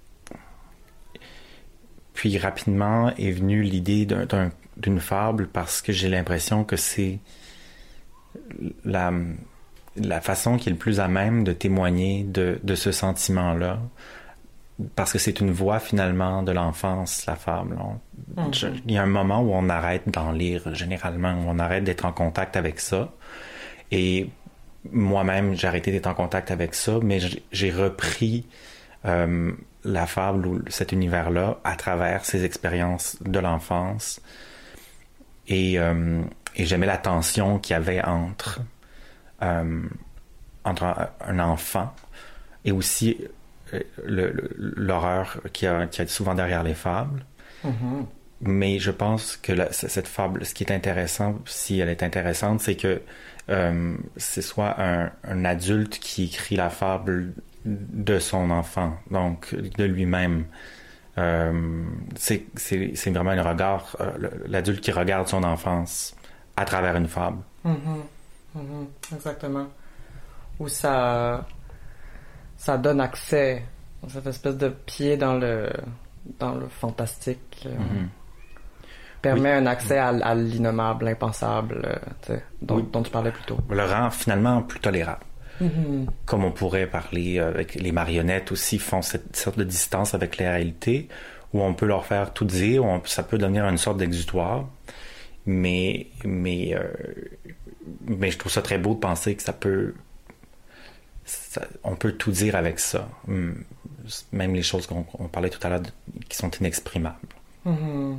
puis rapidement est venue l'idée d'un, d'un, d'une fable parce que j'ai l'impression que c'est la... la façon qui est le plus à même de témoigner de, de ce sentiment-là, parce que c'est une voix finalement de l'enfance, la fable. On, mm-hmm. je, il y a un moment où on arrête d'en lire, généralement, où on arrête d'être en contact avec ça. Et moi-même, j'ai arrêté d'être en contact avec ça, mais j'ai, j'ai repris euh, la fable ou cet univers-là à travers ces expériences de l'enfance. Et, euh, et j'aimais la tension qu'il y avait entre... Euh, entre un, un enfant et aussi euh, le, le, l'horreur qui a, qui a souvent derrière les fables. Mm-hmm. Mais je pense que la, cette fable, ce qui est intéressant, si elle est intéressante, c'est que euh, c'est soit un, un adulte qui écrit la fable de son enfant, donc de lui-même. Euh, c'est, c'est, c'est vraiment un regard, euh, l'adulte qui regarde son enfance à travers une fable. Mm-hmm. Mmh, exactement. Où ça, ça donne accès à cette espèce de pied dans le, dans le fantastique. Mmh. Permet oui. un accès à, à l'innommable, l'impensable, dont, oui. dont tu parlais plus tôt. Le rend finalement plus tolérable. Mmh. Comme on pourrait parler avec les marionnettes aussi, font cette sorte de distance avec la réalité, où on peut leur faire tout dire, où on, ça peut devenir une sorte d'exutoire. Mais, mais, euh, mais je trouve ça très beau de penser que ça peut, ça, on peut tout dire avec ça. Même les choses qu'on on parlait tout à l'heure de, qui sont inexprimables. Mm-hmm.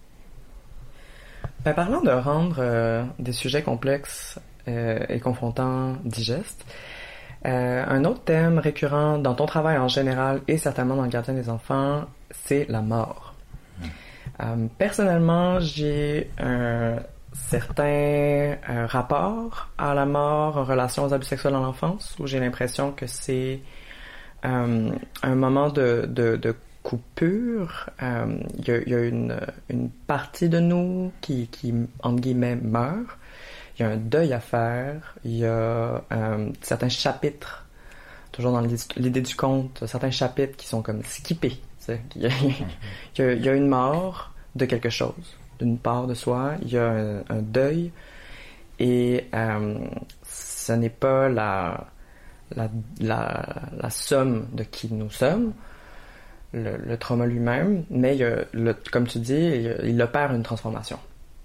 Ben, parlant de rendre euh, des sujets complexes euh, et confrontants digestes, euh, un autre thème récurrent dans ton travail en général et certainement dans le Gardien des enfants, c'est la mort. Euh, personnellement, j'ai un certain euh, rapport à la mort en relation aux abus sexuels en enfance, où j'ai l'impression que c'est euh, un moment de, de, de coupure. Euh, il y a, il y a une, une partie de nous qui, qui, entre guillemets, meurt. Il y a un deuil à faire. Il y a euh, certains chapitres, toujours dans l'idée, l'idée du conte, certains chapitres qui sont comme skippés. Il y, a, il, y a, il y a une mort de quelque chose, d'une part de soi, il y a un, un deuil, et euh, ce n'est pas la, la, la, la somme de qui nous sommes. le, le trauma lui-même, mais il y a, le, comme tu dis, il, il opère une transformation.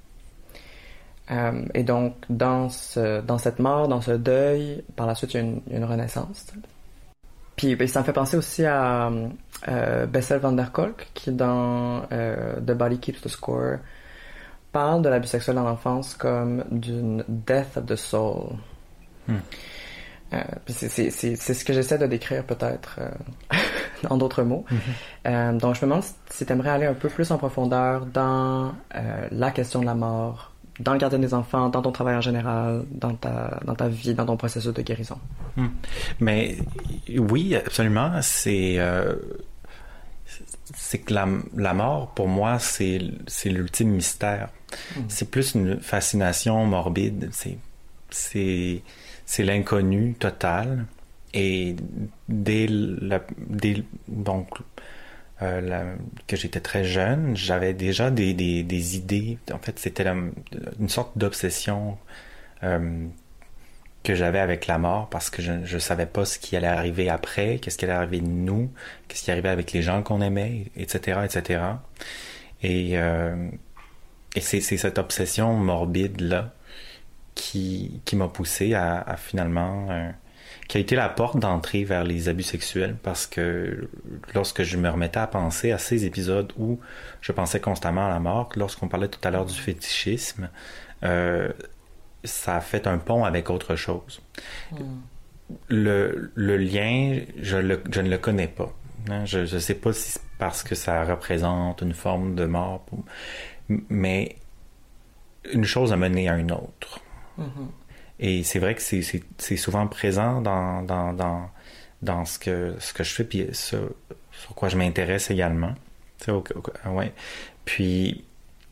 Euh, et donc, dans, ce, dans cette mort, dans ce deuil, par la suite, il y a une, une renaissance. Puis, ben, ça me fait penser aussi à euh, Bessel van der Kolk, qui, dans euh, The Body Keeps the Score, parle de l'abus sexuel dans l'enfance comme d'une death of the soul. Hmm. Euh, puis c'est, c'est, c'est, c'est ce que j'essaie de décrire, peut-être, euh, en d'autres mots. Mm-hmm. Euh, donc, je me demande si tu aimerais aller un peu plus en profondeur dans euh, la question de la mort, dans le gardien des enfants, dans ton travail en général, dans ta, dans ta vie, dans ton processus de guérison. Hmm. Mais oui, absolument. C'est, euh, c'est que la, la mort, pour moi, c'est, c'est l'ultime mystère. Mm. C'est plus une fascination morbide. C'est, c'est, c'est l'inconnu total. Et dès, la, dès donc, euh, la, que j'étais très jeune, j'avais déjà des, des, des idées. En fait, c'était la, une sorte d'obsession euh, que j'avais avec la mort parce que je ne savais pas ce qui allait arriver après, qu'est-ce qui allait arriver de nous, qu'est-ce qui arrivait avec les gens qu'on aimait, et cetera, et cetera. Et, euh, et c'est, c'est cette obsession morbide-là qui, qui m'a poussé à, à finalement... Euh, qui a été la porte d'entrée vers les abus sexuels parce que lorsque je me remettais à penser à ces épisodes où je pensais constamment à la mort, lorsqu'on parlait tout à l'heure du fétichisme, euh, ça a fait un pont avec autre chose. Mm. Le, le lien, je, le, je ne le connais pas. Hein? Je ne sais pas si c'est parce que ça représente une forme de mort, pour... mais une chose a mené à une autre. Mm-hmm. Et c'est vrai que c'est, c'est, c'est souvent présent dans, dans, dans, dans ce, que, ce que je fais, puis ce, sur quoi je m'intéresse également. Au, au, ouais. Puis,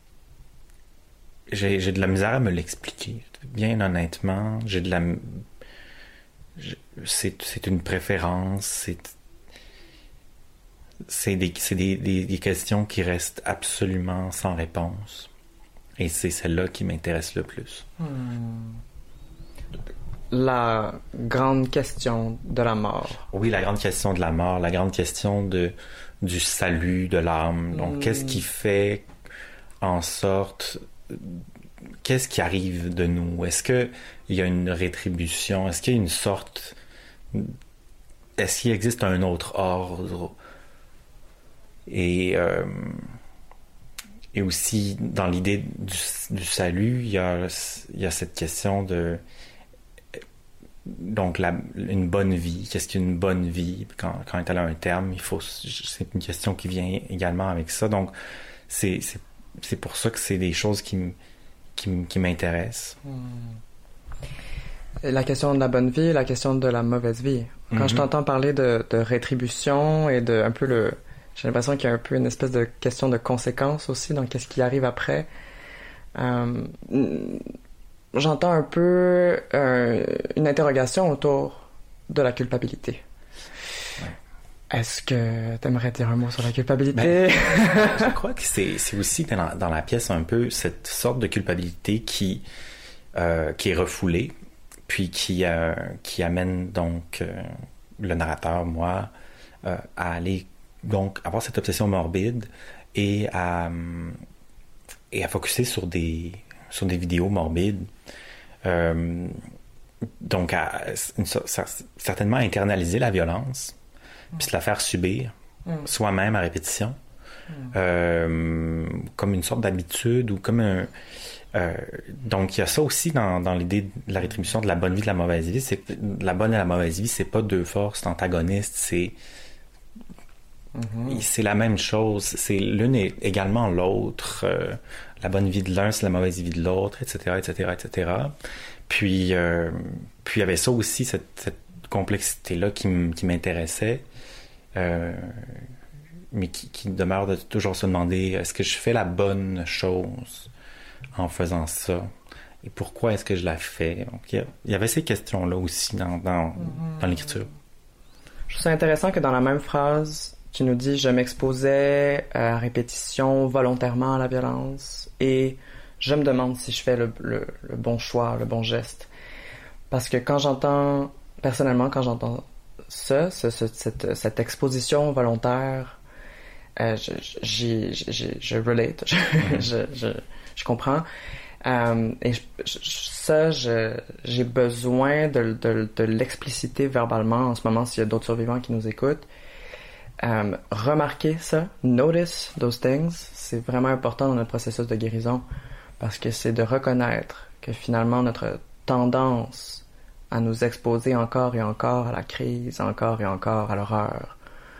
j'ai, j'ai de la misère à me l'expliquer. Bien honnêtement, j'ai de la... C'est, c'est une préférence, c'est... C'est, des, c'est des, des, des questions qui restent absolument sans réponse. Et c'est celle-là qui m'intéresse le plus. Hmm. La grande question de la mort. Oui, la grande question de la mort, la grande question de, du salut de l'âme. Donc, mmh. qu'est-ce qui fait en sorte... Qu'est-ce qui arrive de nous? Est-ce qu'il y a une rétribution? Est-ce qu'il y a une sorte... Est-ce qu'il existe un autre ordre? Et, euh, et aussi, dans l'idée du, du salut, il y a, il y a cette question de... Donc, la, une bonne vie, qu'est-ce qu'une bonne vie? Quand, quand elle a un terme, il faut, c'est une question qui vient également avec ça. Donc, c'est, c'est, c'est pour ça que c'est des choses qui, qui, qui m'intéressent. Et la question de la bonne vie et la question de la mauvaise vie. Quand mm-hmm. je t'entends parler de, de rétribution et de un peu le... J'ai l'impression qu'il y a un peu une espèce de question de conséquence aussi dans qu'est-ce qui arrive après. Euh, J'entends un peu euh, une interrogation autour de la culpabilité. Ouais. Est-ce que tu aimerais dire un mot sur la culpabilité? Ben, je crois que c'est, c'est aussi dans, dans la pièce un peu cette sorte de culpabilité qui, euh, qui est refoulée, puis qui, euh, qui amène donc euh, le narrateur, moi, euh, à aller donc avoir cette obsession morbide et à, et à focusser sur des... sur des vidéos morbides. Euh, donc, à, une, à, certainement internaliser la violence, mm. puis se la faire subir, mm. soi-même à répétition, mm. euh, comme une sorte d'habitude ou comme un... Euh, donc, il y a ça aussi dans, dans l'idée de la rétribution de la bonne vie, de la mauvaise vie. C'est, la bonne et la mauvaise vie, c'est pas deux forces antagonistes, c'est... Mm-hmm. C'est la même chose. C'est l'une est également l'autre. Euh, la bonne vie de l'un, c'est la mauvaise vie de l'autre, et cetera, et cetera, et cetera. Puis, euh, puis il y avait ça aussi, cette, cette complexité-là qui, m- qui m'intéressait, euh, mais qui, qui demeure de toujours se demander est-ce que je fais la bonne chose en faisant ça? Et pourquoi est-ce que je la fais? Donc, il y, y avait ces questions-là aussi dans, dans, mm-hmm. dans l'écriture. Je trouve ça intéressant que dans la même phrase, tu nous dis « Je m'exposais à répétition volontairement à la violence et je me demande si je fais le, le, le bon choix, le bon geste. » Parce que quand j'entends, personnellement, quand j'entends ça, ce, ce, cette, cette exposition volontaire, euh, je, je, je, je, je relate, je, mm-hmm. je, je, je comprends. Euh, et je, je, ça, je, j'ai besoin de, de, de l'expliciter verbalement en ce moment s'il y a d'autres survivants qui nous écoutent. Euh, remarquez ça, notice those things, c'est vraiment important dans notre processus de guérison parce que c'est de reconnaître que finalement notre tendance à nous exposer encore et encore à la crise, encore et encore à l'horreur,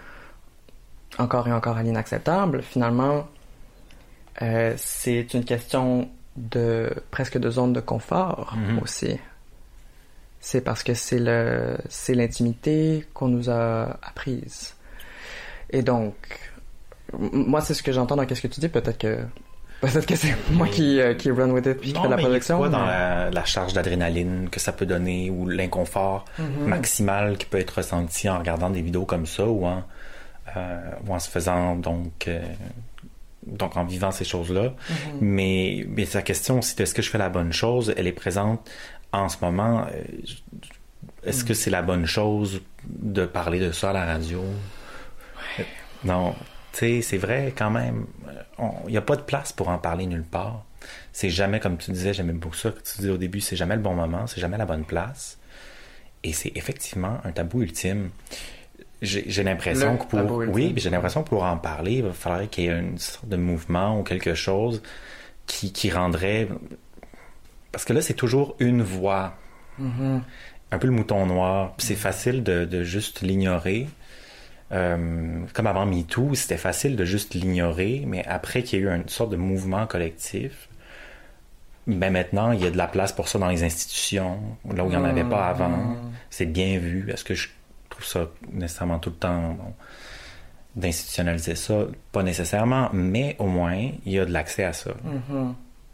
encore et encore à l'inacceptable, finalement, euh, c'est une question de presque de zone de confort mm-hmm. aussi. C'est parce que c'est le c'est l'intimité qu'on nous a apprise. Et donc, moi, c'est ce que j'entends dans qu'est-ce que tu dis. Peut-être que peut-être que c'est moi qui euh, qui run with it puis qui non, fais la mais projection. Il y a quoi mais... dans la, la charge d'adrénaline que ça peut donner ou l'inconfort mm-hmm. maximal qui peut être ressenti en regardant des vidéos comme ça ou en euh, ou en se faisant donc euh, donc en vivant ces choses-là. Mm-hmm. Mais, mais sa question aussi, est-ce que je fais la bonne chose? Elle est présente en ce moment. Est-ce mm-hmm. que c'est la bonne chose de parler de ça à la radio? Ouais. Non. Tu sais, c'est vrai quand même. Il n'y a pas de place pour en parler nulle part. C'est jamais, comme tu disais, j'aimais beaucoup ça que tu disais au début, c'est jamais le bon moment, c'est jamais la bonne place. Et c'est effectivement un tabou ultime. J'ai, j'ai l'impression le que pour oui, j'ai l'impression que pour en parler, il va falloir qu'il y ait une sorte de mouvement ou quelque chose qui, qui rendrait, parce que là c'est toujours une voix, mm-hmm. un peu le mouton noir. Puis c'est facile de, de juste l'ignorer. Euh, comme avant MeToo, c'était facile de juste l'ignorer, mais après qu'il y a eu une sorte de mouvement collectif, ben maintenant il y a de la place pour ça dans les institutions, là où il n'y en avait pas avant. Mm-hmm. C'est bien vu. Est-ce que je ça nécessairement tout le temps bon, d'institutionnaliser ça, pas nécessairement, mais au moins il y a de l'accès à ça. Mm-hmm.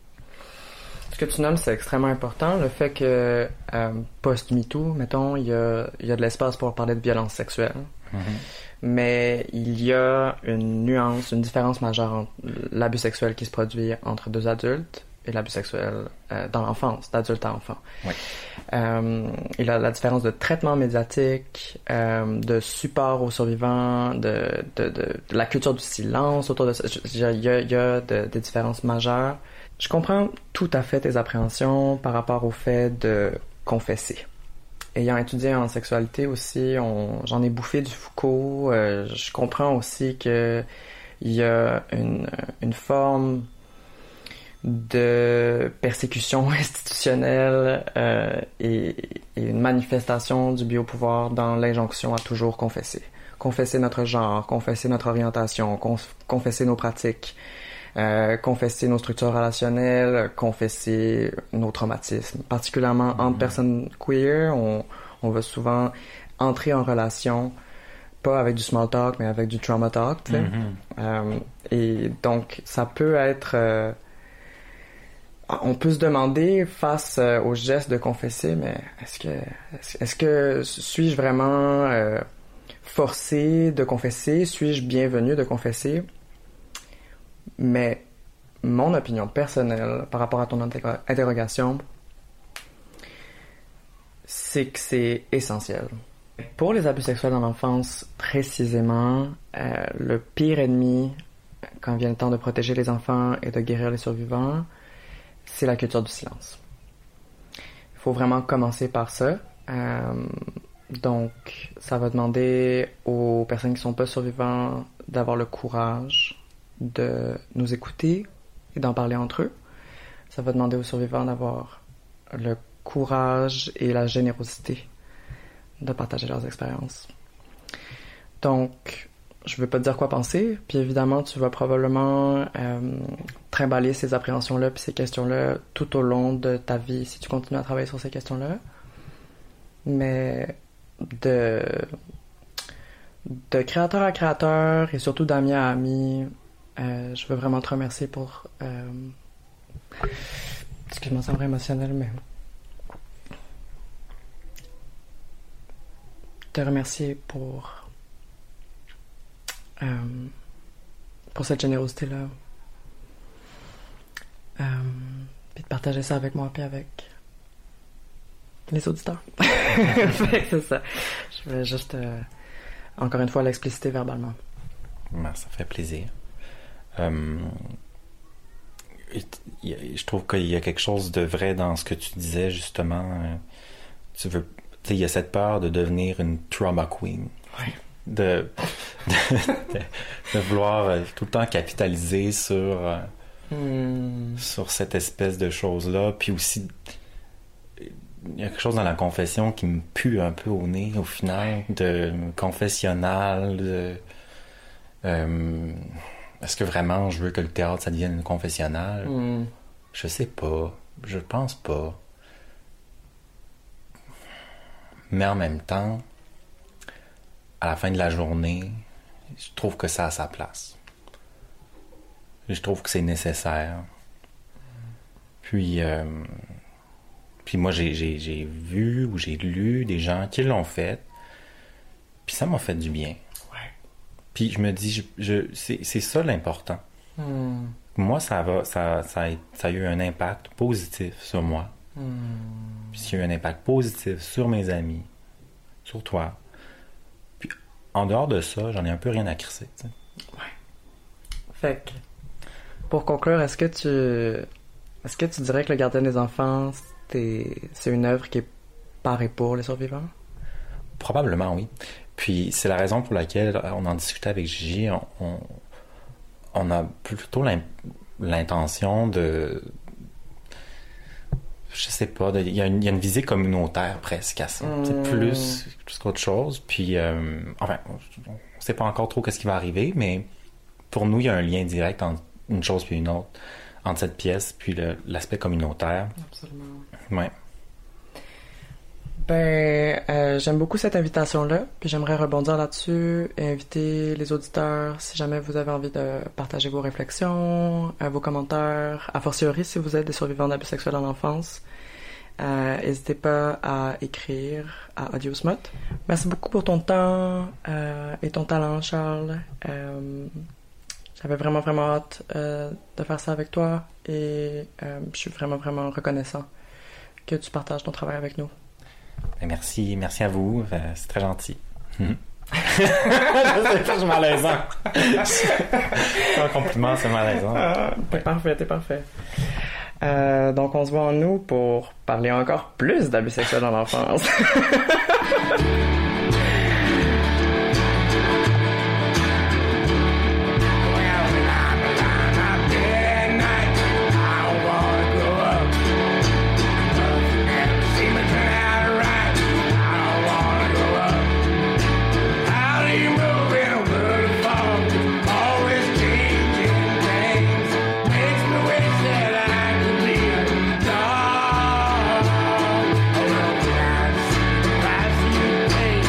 Ce que tu nommes, c'est extrêmement important, le fait que euh, post-MeToo, mettons, il y a, il y a de l'espace pour parler de violence sexuelle, mm-hmm. mais il y a une nuance, une différence majeure entre l'abus sexuel qui se produit entre deux adultes et l'abus sexuel euh, dans l'enfance, d'adulte à enfant. Oui. Euh, il y a la différence de traitement médiatique, euh, de support aux survivants, de, de, de, de la culture du silence autour de ça. Il y a, il y a de, des différences majeures. Je comprends tout à fait tes appréhensions par rapport au fait de confesser. Ayant étudié en sexualité aussi, on, j'en ai bouffé du Foucault. Euh, je comprends aussi que il y a une, une forme de persécution institutionnelle euh, et, et une manifestation du biopouvoir dans l'injonction à toujours confesser. Confesser notre genre, confesser notre orientation, conf- confesser nos pratiques, euh, confesser nos structures relationnelles, confesser nos traumatismes. Particulièrement mm-hmm. entre personnes queer, on, on va souvent entrer en relation, pas avec du small talk, mais avec du trauma talk, tu sais. Mm-hmm. Euh, et donc, ça peut être... Euh, on peut se demander face euh, au geste de confesser, mais est-ce que est-ce, est-ce que suis-je vraiment euh, forcé de confesser? Suis-je bienvenu de confesser? Mais mon opinion personnelle par rapport à ton interro- interrogation, c'est que c'est essentiel. Pour les abus sexuels dans l'enfance, précisément, euh, le pire ennemi quand vient le temps de protéger les enfants et de guérir les survivants, c'est la culture du silence. Il faut vraiment commencer par ça. Euh, donc, ça va demander aux personnes qui sont pas survivants d'avoir le courage de nous écouter et d'en parler entre eux. Ça va demander aux survivants d'avoir le courage et la générosité de partager leurs expériences. Donc, je veux pas te dire quoi penser, puis évidemment, tu vas probablement euh, trimballer ces appréhensions-là puis ces questions-là tout au long de ta vie si tu continues à travailler sur ces questions-là. Mais de, de créateur à créateur et surtout d'ami à ami, euh, je veux vraiment te remercier pour... Euh, excuse-moi, ça me rend émotionnel, mais... te remercier pour... Euh, pour cette générosité-là. Euh, puis de partager ça avec moi puis avec les auditeurs. Fait que c'est ça. Je vais juste, euh, encore une fois, l'expliciter verbalement. Ben, ça fait plaisir. Euh, je trouve qu'il y a quelque chose de vrai dans ce que tu disais, justement. Tu veux, tu sais, il y a cette peur de devenir une trauma queen. Ouais. De, de, de, de vouloir tout le temps capitaliser sur, mm. sur cette espèce de chose-là. Puis aussi, il y a quelque chose dans la confession qui me pue un peu au nez, au final, de confessionnal, de... Euh, est-ce que vraiment je veux que le théâtre, ça devienne une confessionnal? Mm. Je sais pas. Je pense pas. Mais en même temps, à la fin de la journée, je trouve que ça a sa place. Je trouve que c'est nécessaire. Puis, euh, puis moi, j'ai, j'ai, j'ai vu ou j'ai lu des gens qui l'ont fait, puis ça m'a fait du bien. Ouais. Puis je me dis, je, je, c'est, c'est ça l'important. Mm. Moi, ça, va, ça, ça, a, ça a eu un impact positif sur moi. Mm. Puis ça a eu un impact positif sur mes amis, sur toi. Puis en dehors de ça, j'en ai un peu rien à crisser. T'sais. Ouais. Fait que, pour conclure, est-ce que tu est-ce que tu dirais que Le Gardien des enfants, c'est, c'est une œuvre qui est par et pour les survivants? Probablement, oui. Puis c'est la raison pour laquelle on en discutait avec Gigi. On, on, on a plutôt l'intention de... Je sais pas, il y, y a une visée communautaire presque à ça. Mmh. C'est plus, plus qu'autre chose. Puis, euh, enfin, on ne sait pas encore trop qu'est-ce qui va arriver, mais pour nous, il y a un lien direct entre une chose puis une autre, entre cette pièce puis le, l'aspect communautaire. Absolument. Ouais. Ben, euh, j'aime beaucoup cette invitation-là, puis j'aimerais rebondir là-dessus et inviter les auditeurs, si jamais vous avez envie de partager vos réflexions, euh, vos commentaires, a fortiori si vous êtes des survivants d'abus sexuels en enfance, euh, n'hésitez pas à écrire à Audiosmut. Merci beaucoup pour ton temps euh, et ton talent, Charles. Euh, j'avais vraiment, vraiment hâte euh, de faire ça avec toi et euh, je suis vraiment, vraiment reconnaissant que tu partages ton travail avec nous. Ben merci, merci à vous, euh, c'est très gentil. Mmh. Je sais pas, je suis malaisant. C'est un compliment, c'est malaisant. Ah, t'es ouais. parfait, t'es parfait. Euh, donc on se voit en nous pour parler encore plus d'abus sexuels dans l'enfance. Hey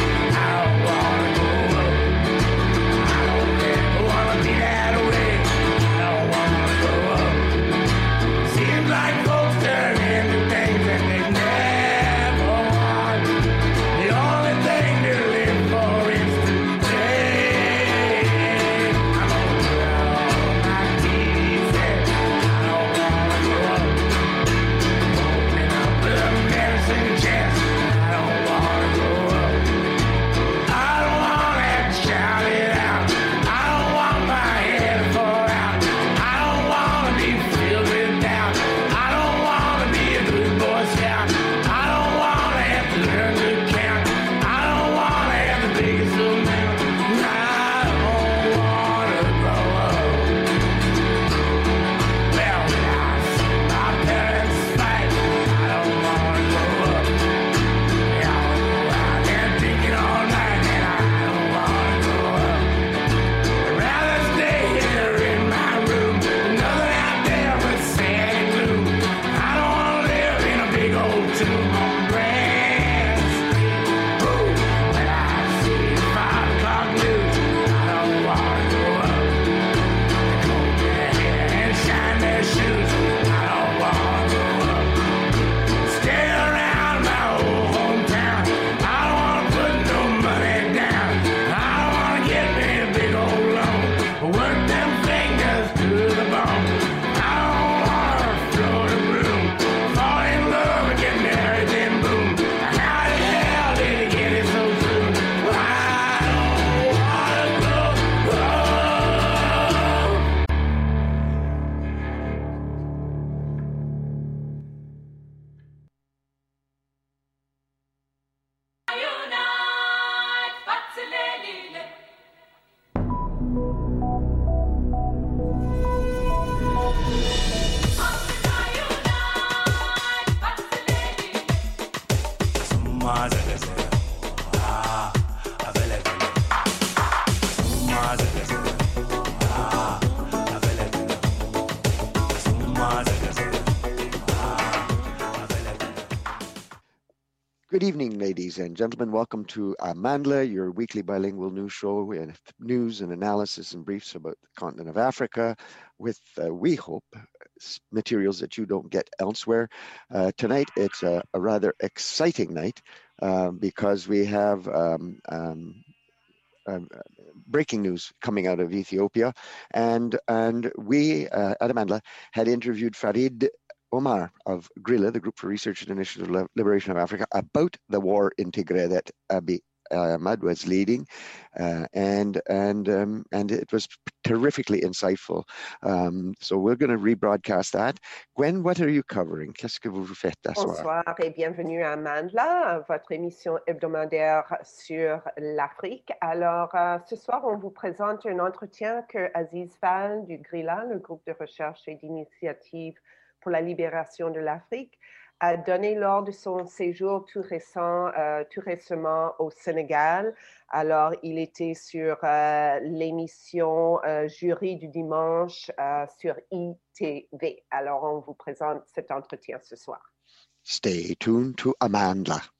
Good evening, ladies and gentlemen. Welcome to Amandla, your weekly bilingual news show with news and analysis and briefs about the continent of Africa with, uh, we hope, materials that you don't get elsewhere. Uh, tonight, it's a, a rather exciting night uh, because we have um, um, um, breaking news coming out of Ethiopia. And, and we uh, at Amandla had interviewed Farid Omar of GRILA, the Group for Research and Initiative Liberation of Africa, about the war in Tigray that Abiy Ahmed was leading, uh, and and um, and it was terrifically insightful. Um, so we're going to rebroadcast that. Gwen, what are you covering? Qu'est-ce que vous faites ce soir? Bonsoir et bienvenue à Amandla, votre émission hebdomadaire sur l'Afrique. Alors, euh, ce soir, on vous présente un entretien que Aziz Fall du GRILA, le groupe de recherche et d'initiative pour la libération de l'Afrique, a donné lors de son séjour tout récent, euh, tout récemment au Sénégal. Alors, il était sur euh, l'émission euh, Jury du dimanche euh, sur I T V. Alors, on vous présente cet entretien ce soir. Stay tuned to Amandla.